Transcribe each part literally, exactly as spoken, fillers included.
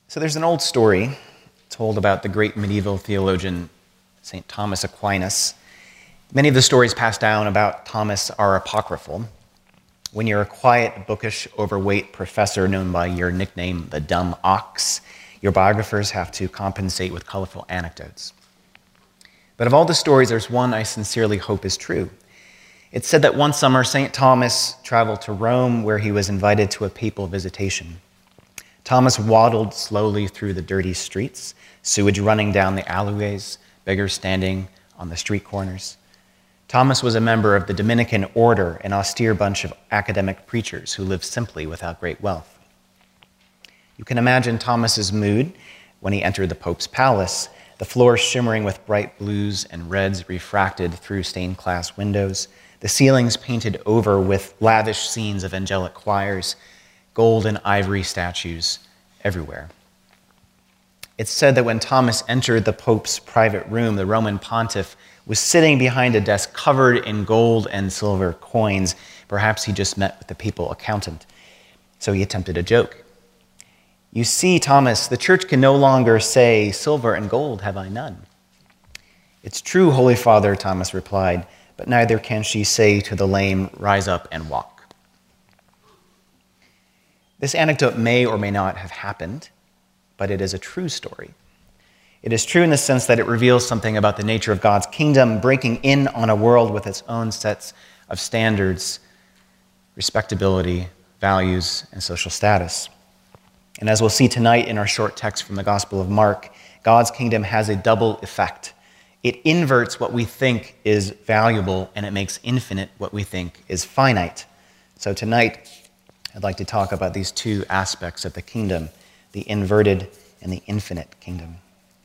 So there's an old story told about the great medieval theologian Saint Thomas Aquinas. Many of the stories passed down about Thomas are apocryphal. When you're a quiet, bookish, overweight professor known by your nickname, the Dumb Ox, your biographers have to compensate with colorful anecdotes. But of all the stories, there's one I sincerely hope is true. It's said that one summer, Saint Thomas traveled to Rome, where he was invited to a papal visitation. Thomas waddled slowly through the dirty streets, sewage running down the alleyways, beggars standing on the street corners. Thomas was a member of the Dominican order, an austere bunch of academic preachers who lived simply without great wealth. You can imagine Thomas's mood when he entered the Pope's palace, the floor shimmering with bright blues and reds refracted through stained glass windows, the ceilings painted over with lavish scenes of angelic choirs, gold and ivory statues everywhere. It's said that when Thomas entered the Pope's private room, the Roman pontiff was sitting behind a desk covered in gold and silver coins. Perhaps he just met with the papal accountant, so he attempted a joke. "You see, Thomas, the church can no longer say, 'Silver and gold have I none.'" "It's true, Holy Father," Thomas replied, "but neither can she say to the lame, 'Rise up and walk.'" This anecdote may or may not have happened, but it is a true story. It is true in the sense that it reveals something about the nature of God's kingdom, breaking in on a world with its own sets of standards, respectability, values, and social status. And as we'll see tonight in our short text from the Gospel of Mark, God's kingdom has a double effect. It inverts what we think is valuable, and it makes infinite what we think is finite. So tonight, I'd like to talk about these two aspects of the kingdom, the inverted and the infinite kingdom.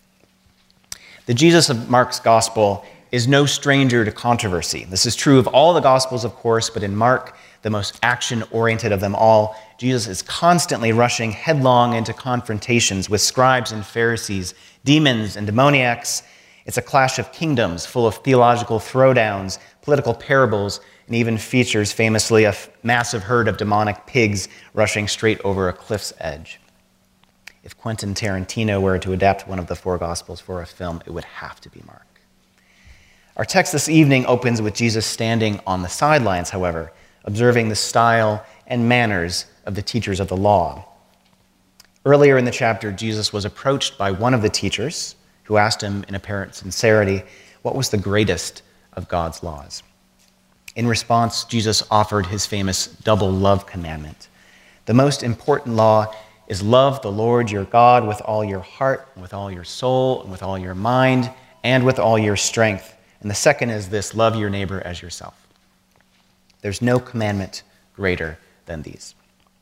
The Jesus of Mark's gospel is no stranger to controversy. This is true of all the gospels, of course, but in Mark, the most action-oriented of them all, Jesus is constantly rushing headlong into confrontations with scribes and Pharisees, demons and demoniacs. It's a clash of kingdoms full of theological throwdowns, political parables, and even features famously a massive herd of demonic pigs rushing straight over a cliff's edge. If Quentin Tarantino were to adapt one of the four Gospels for a film, it would have to be Mark. Our text this evening opens with Jesus standing on the sidelines, however, observing the style and manners of the teachers of the law. Earlier in the chapter, Jesus was approached by one of the teachers who asked him in apparent sincerity, what was the greatest of God's laws? In response, Jesus offered his famous double love commandment. The most important law is love the Lord your God with all your heart, and with all your soul, and with all your mind, and with all your strength. And the second is this, love your neighbor as yourself. There's no commandment greater than these.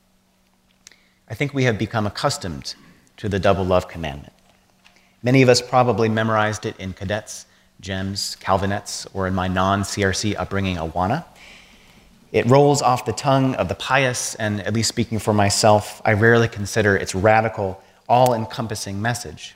I think we have become accustomed to the double love commandment. Many of us probably memorized it in cadets, GEMS, Calvinettes, or in my non-C R C upbringing, Awana. It rolls off the tongue of the pious, and at least speaking for myself, I rarely consider its radical, all-encompassing message.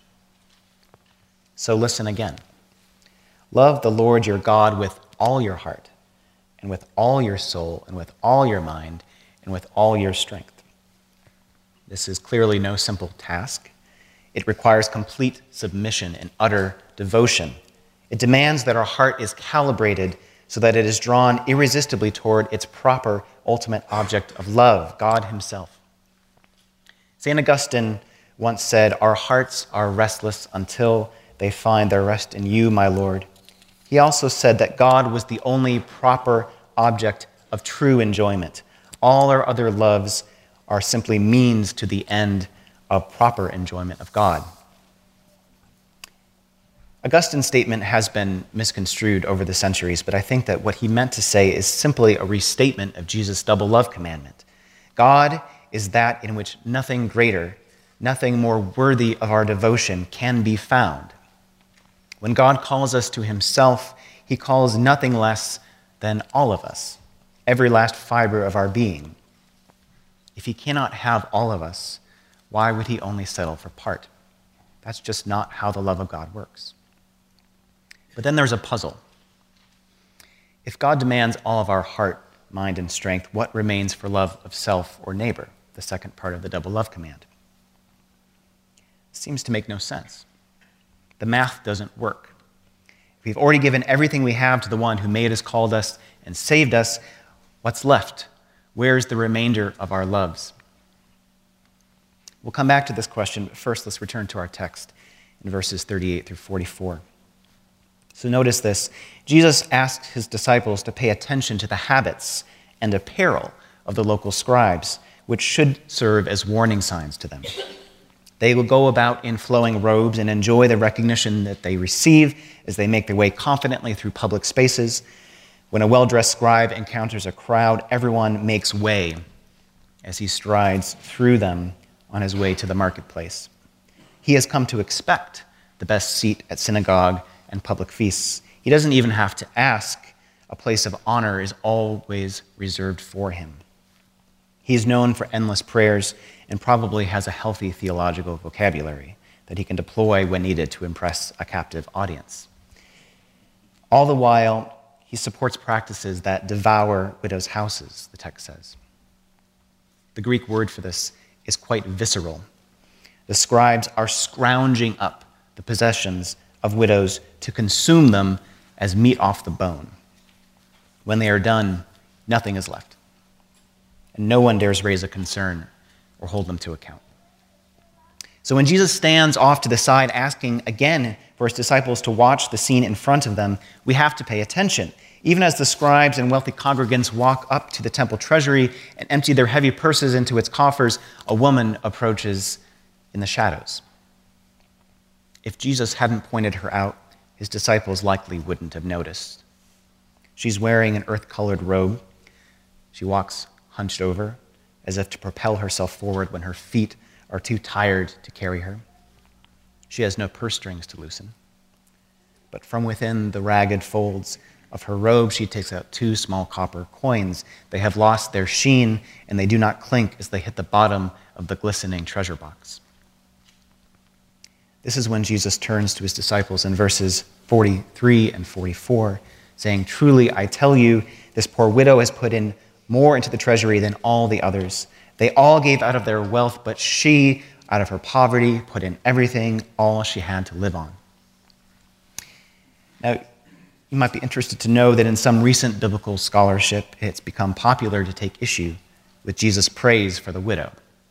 So listen again. Love the Lord your God with all your heart, and with all your soul, and with all your mind, and with all your strength. This is clearly no simple task. It requires complete submission and utter devotion. It demands that our heart is calibrated so that it is drawn irresistibly toward its proper ultimate object of love, God himself. Saint Augustine once said, "Our hearts are restless until they find their rest in you, my Lord." He also said that God was the only proper object of true enjoyment. All our other loves are simply means to the end of proper enjoyment of God. Augustine's statement has been misconstrued over the centuries, but I think that what he meant to say is simply a restatement of Jesus' double love commandment. God is that in which nothing greater, nothing more worthy of our devotion can be found. When God calls us to himself, he calls nothing less than all of us, every last fiber of our being. If he cannot have all of us, why would he only settle for part? That's just not how the love of God works. But then there's a puzzle. If God demands all of our heart, mind, and strength, what remains for love of self or neighbor, the second part of the double love command? seems to make no sense. The math doesn't work. If we've already given everything we have to the one who made us, called us, and saved us, what's left? Where's the remainder of our loves? We'll come back to this question, but first let's return to our text in verses thirty-eight through forty-four. So notice this. Jesus asked his disciples to pay attention to the habits and apparel of the local scribes, which should serve as warning signs to them. They will go about in flowing robes and enjoy the recognition that they receive as they make their way confidently through public spaces. When a well-dressed scribe encounters a crowd, everyone makes way as he strides through them on his way to the marketplace. He has come to expect the best seat at synagogue and public feasts. He doesn't even have to ask. A place of honor is always reserved for him. He is known for endless prayers and probably has a healthy theological vocabulary that he can deploy when needed to impress a captive audience. All the while, he supports practices that devour widows' houses, the text says. The Greek word for this is quite visceral. The scribes are scrounging up the possessions of widows to consume them as meat off the bone. When they are done, nothing is left, and no one dares raise a concern or hold them to account. So when Jesus stands off to the side asking again for his disciples to watch the scene in front of them, we have to pay attention. Even as the scribes and wealthy congregants walk up to the temple treasury and empty their heavy purses into its coffers, a woman approaches in the shadows. If Jesus hadn't pointed her out, his disciples likely wouldn't have noticed. She's wearing an earth-colored robe. She walks hunched over, as if to propel herself forward when her feet are too tired to carry her. She has no purse strings to loosen. But from within the ragged folds of her robe, she takes out two small copper coins. They have lost their sheen, and they do not clink as they hit the bottom of the glistening treasure box. This is when Jesus turns to his disciples in verses forty-three and forty-four, saying, "Truly, I tell you, this poor widow has put in more into the treasury than all the others. They all gave out of their wealth, but she, out of her poverty, put in everything, all she had to live on." Now, you might be interested to know that in some recent biblical scholarship, it's become popular to take issue with Jesus' praise for the widow.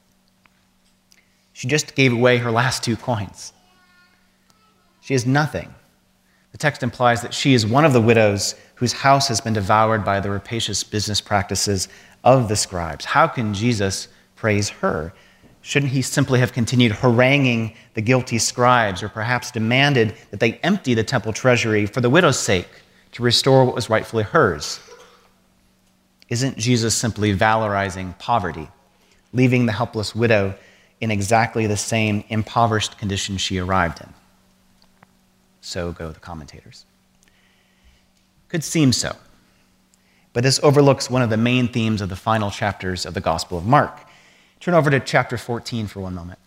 She just gave away her last two coins. She has nothing. The text implies that she is one of the widows whose house has been devoured by the rapacious business practices of the scribes. How can Jesus praise her? Shouldn't he simply have continued haranguing the guilty scribes, or perhaps demanded that they empty the temple treasury for the widow's sake to restore what was rightfully hers? Isn't Jesus simply valorizing poverty, leaving the helpless widow in exactly the same impoverished condition she arrived in? So go the commentators. Could seem so. But this overlooks one of the main themes of the final chapters of the Gospel of Mark. Turn over to chapter fourteen for one moment.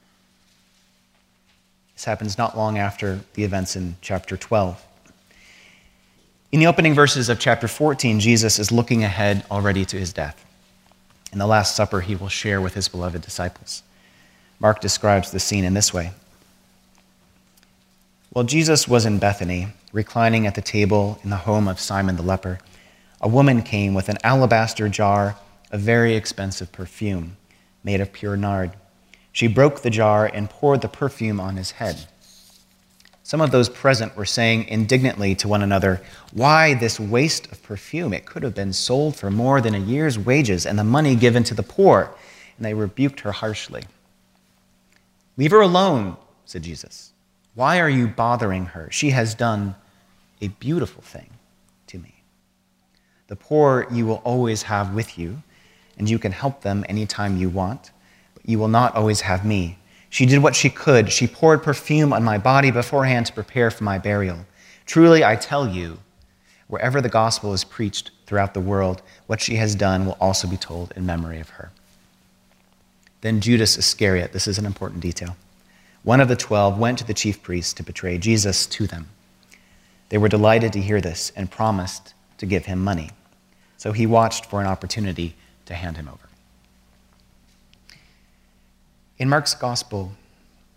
This happens not long after the events in chapter twelve. In the opening verses of chapter fourteen, Jesus is looking ahead already to his death. In the Last Supper, he will share with his beloved disciples. Mark describes the scene in this way. While Jesus was in Bethany, reclining at the table in the home of Simon the leper, a woman came with an alabaster jar of very expensive perfume made of pure nard. She broke the jar and poured the perfume on his head. Some of those present were saying indignantly to one another, "Why this waste of perfume? It could have been sold for more than a year's wages and the money given to the poor." And they rebuked her harshly. "Leave her alone," said Jesus. "Why are you bothering her? She has done a beautiful thing to me. The poor you will always have with you, and you can help them anytime you want, but you will not always have me. She did what she could. She poured perfume on my body beforehand to prepare for my burial. Truly, I tell you, wherever the gospel is preached throughout the world, what she has done will also be told in memory of her." Then Judas Iscariot, this is an important detail, one of the twelve, went to the chief priests to betray Jesus to them. They were delighted to hear this and promised to give him money. So he watched for an opportunity to hand him over. In Mark's gospel,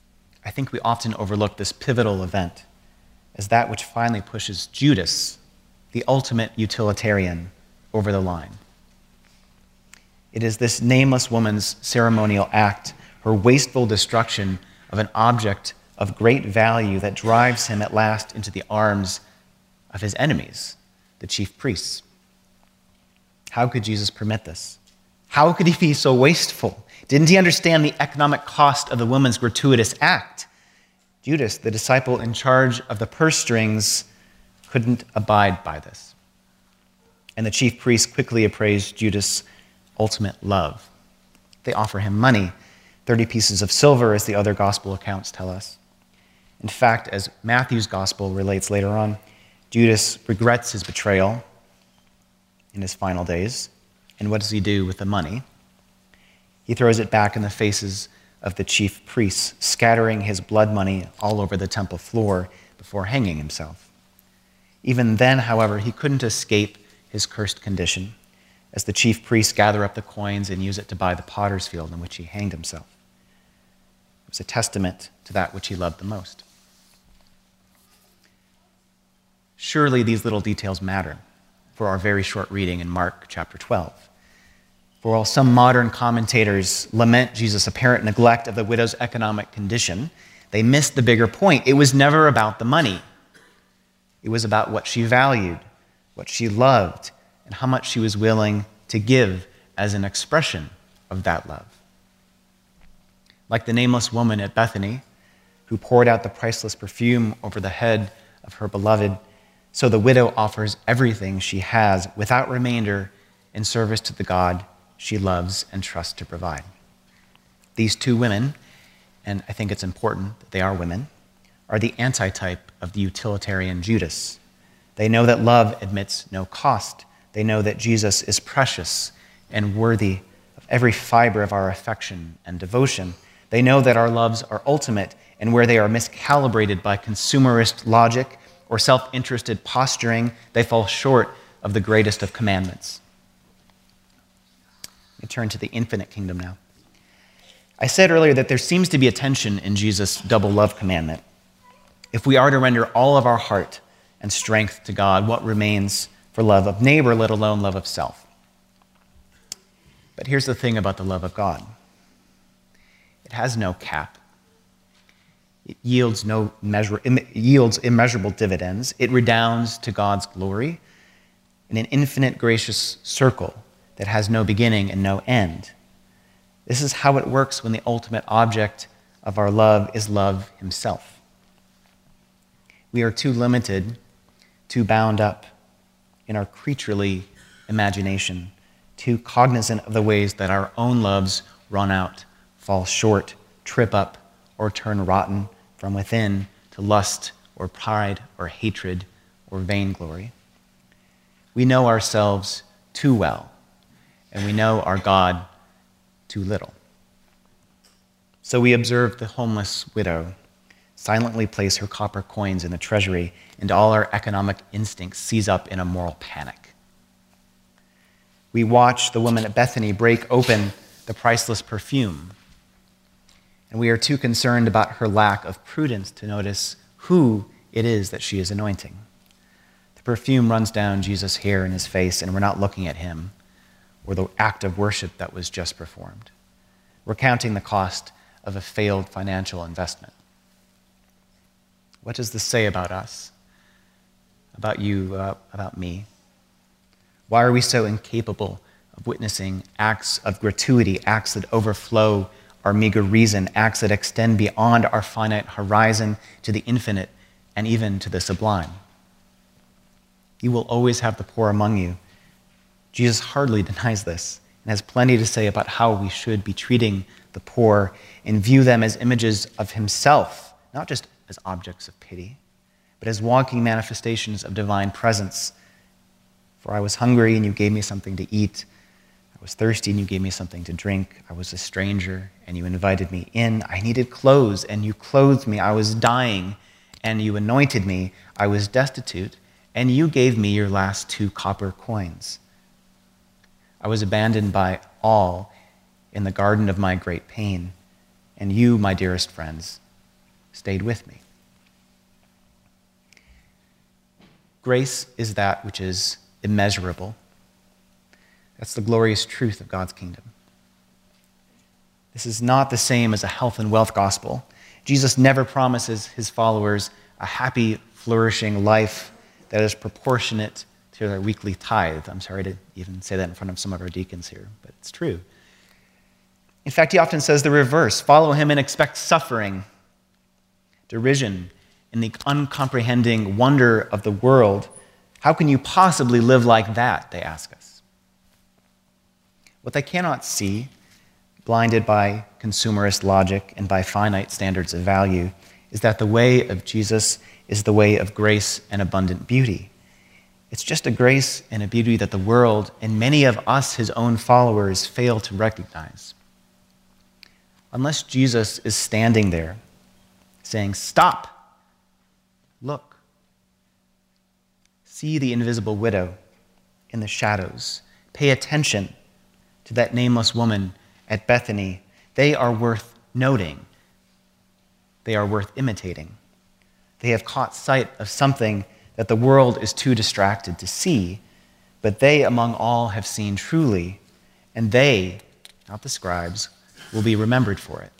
I think we often overlook this pivotal event as that which finally pushes Judas, the ultimate utilitarian, over the line. It is this nameless woman's ceremonial act, her wasteful destruction of an object of great value, that drives him at last into the arms of his enemies, the chief priests. How could Jesus permit this? How could he be so wasteful? Didn't he understand the economic cost of the woman's gratuitous act? Judas, the disciple in charge of the purse strings, couldn't abide by this. And the chief priests quickly appraised Judas' ultimate love. They offer him money, thirty pieces of silver, as the other gospel accounts tell us. In fact, as Matthew's gospel relates later on, Judas regrets his betrayal in his final days. And what does he do with the money? He throws it back in the faces of the chief priests, scattering his blood money all over the temple floor before hanging himself. Even then, however, he couldn't escape his cursed condition, as the chief priests gather up the coins and use it to buy the potter's field in which he hanged himself. It was a testament to that which he loved the most. Surely these little details matter for our very short reading in Mark chapter twelve. For while some modern commentators lament Jesus' apparent neglect of the widow's economic condition, they miss the bigger point. It was never about the money. It was about what she valued, what she loved, and how much she was willing to give as an expression of that love. Like the nameless woman at Bethany, who poured out the priceless perfume over the head of her beloved, so the widow offers everything she has without remainder in service to the God she loves and trusts to provide. These two women, and I think it's important that they are women, are the antitype of the utilitarian Judas. They know that love admits no cost. They know that Jesus is precious and worthy of every fiber of our affection and devotion. They know that our loves are ultimate, and where they are miscalibrated by consumerist logic or self-interested posturing, they fall short of the greatest of commandments. Let me turn to the infinite kingdom now. I said earlier that there seems to be a tension in Jesus' double love commandment. If we are to render all of our heart and strength to God, what remains for love of neighbor, let alone love of self? But here's the thing about the love of God. It has no cap. It yields, no measure, it yields immeasurable dividends. It redounds to God's glory in an infinite gracious circle that has no beginning and no end. This is how it works when the ultimate object of our love is love himself. We are too limited, too bound up in our creaturely imagination, too cognizant of the ways that our own loves run out, fall short, trip up, or turn rotten from within to lust or pride or hatred or vainglory. We know ourselves too well, and we know our God too little. So we observe the homeless widow silently place her copper coins in the treasury, and all our economic instincts seize up in a moral panic. We watch the woman at Bethany break open the priceless perfume, and we are too concerned about her lack of prudence to notice who it is that she is anointing. The perfume runs down Jesus' hair and his face, and we're not looking at him or the act of worship that was just performed. We're counting the cost of a failed financial investment. What does this say about us? About you, uh, about me? Why are we so incapable of witnessing acts of gratuity, acts that overflow our meager reason, acts that extend beyond our finite horizon to the infinite and even to the sublime? You will always have the poor among you. Jesus hardly denies this and has plenty to say about how we should be treating the poor and view them as images of himself, not just as objects of pity, but as walking manifestations of divine presence. For I was hungry and you gave me something to eat. I was thirsty and you gave me something to drink. I was a stranger and you invited me in. I needed clothes and you clothed me. I was dying and you anointed me. I was destitute and you gave me your last two copper coins. I was abandoned by all in the garden of my great pain, and you, my dearest friends, stayed with me. Grace is that which is immeasurable. That's the glorious truth of God's kingdom. This is not the same as a health and wealth gospel. Jesus never promises his followers a happy, flourishing life that is proportionate to their weekly tithe. I'm sorry to even say that in front of some of our deacons here, but it's true. In fact, he often says the reverse. Follow him and expect suffering, derision, and the uncomprehending wonder of the world. How can you possibly live like that, they ask us. What they cannot see, blinded by consumerist logic and by finite standards of value, is that the way of Jesus is the way of grace and abundant beauty. It's just a grace and a beauty that the world and many of us, his own followers, fail to recognize. Unless Jesus is standing there saying, "Stop, look, see the invisible widow in the shadows, pay attention to that nameless woman at Bethany. They are worth noting. They are worth imitating. They have caught sight of something that the world is too distracted to see, but they among all have seen truly, and they, not the scribes, will be remembered for it."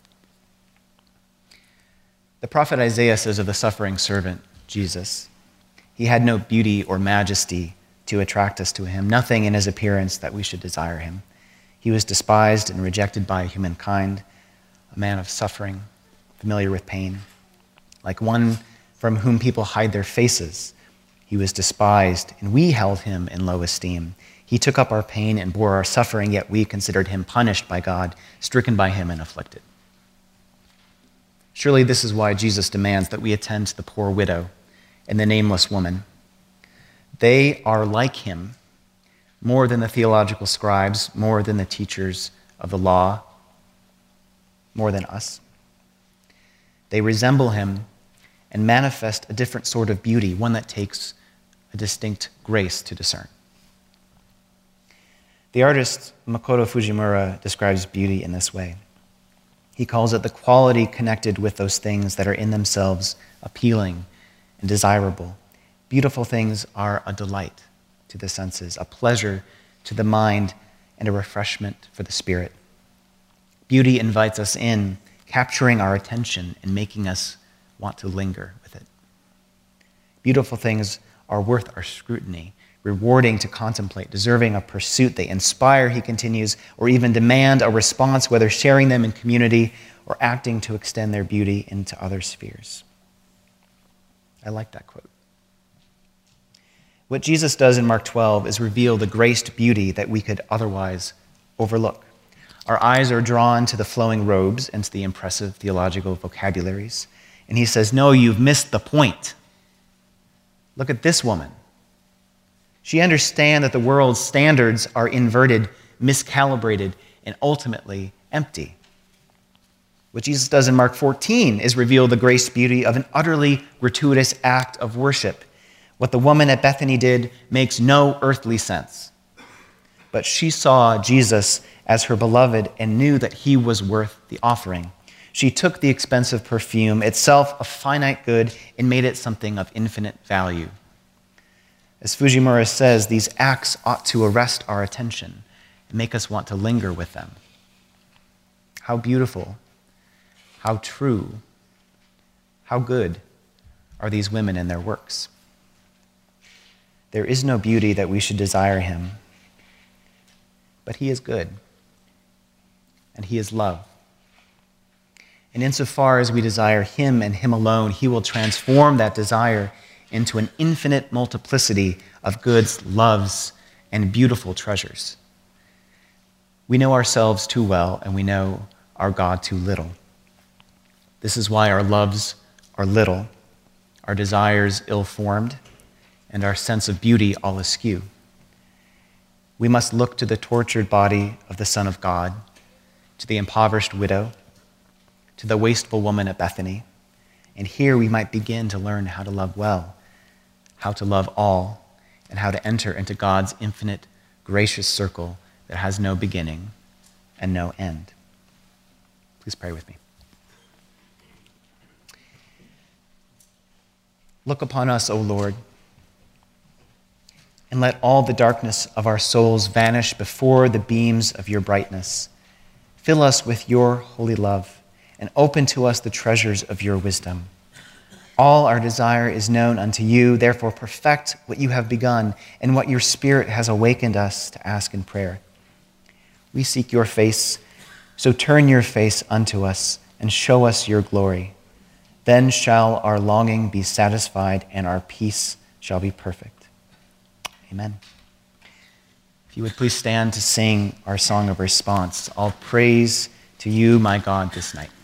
The prophet Isaiah says of the suffering servant, Jesus, "He had no beauty or majesty to attract us to him, nothing in his appearance that we should desire him. He was despised and rejected by humankind, a man of suffering, familiar with pain. Like one from whom people hide their faces, he was despised, and we held him in low esteem. He took up our pain and bore our suffering, yet we considered him punished by God, stricken by him and afflicted." Surely this is why Jesus demands that we attend to the poor widow and the nameless woman. They are like him, more than the theological scribes, more than the teachers of the law, more than us. They resemble him and manifest a different sort of beauty, one that takes a distinct grace to discern. The artist Makoto Fujimura describes beauty in this way. He calls it the quality connected with those things that are in themselves appealing and desirable. Beautiful things are a delight to the senses, a pleasure to the mind, and a refreshment for the spirit. Beauty invites us in, capturing our attention and making us want to linger with it. Beautiful things are worth our scrutiny, rewarding to contemplate, deserving of pursuit. They inspire, he continues, or even demand a response, whether sharing them in community or acting to extend their beauty into other spheres. I like that quote. What Jesus does in Mark twelve is reveal the graced beauty that we could otherwise overlook. Our eyes are drawn to the flowing robes and to the impressive theological vocabularies. And he says, "No, you've missed the point. Look at this woman. She understands that the world's standards are inverted, miscalibrated, and ultimately empty." What Jesus does in Mark fourteen is reveal the grace beauty of an utterly gratuitous act of worship. What the woman at Bethany did makes no earthly sense. But she saw Jesus as her beloved and knew that he was worth the offering. She took the expensive perfume, itself a finite good, and made it something of infinite value. As Fujimura says, these acts ought to arrest our attention and make us want to linger with them. How beautiful, how true, how good are these women in their works. There is no beauty that we should desire him, but he is good, and he is love. And insofar as we desire him and him alone, he will transform that desire into an infinite multiplicity of goods, loves, and beautiful treasures. We know ourselves too well, and we know our God too little. This is why our loves are little, our desires ill-formed, and our sense of beauty all askew. We must look to the tortured body of the Son of God, to the impoverished widow, to the wasteful woman at Bethany, and here we might begin to learn how to love well, how to love all, and how to enter into God's infinite, gracious circle that has no beginning and no end. Please pray with me. Look upon us, O Lord, and let all the darkness of our souls vanish before the beams of your brightness. Fill us with your holy love, and open to us the treasures of your wisdom. All our desire is known unto you, therefore perfect what you have begun and what your Spirit has awakened us to ask in prayer. We seek your face, so turn your face unto us and show us your glory. Then shall our longing be satisfied and our peace shall be perfect. Amen. If you would please stand to sing our song of response. All praise to you, my God, this night.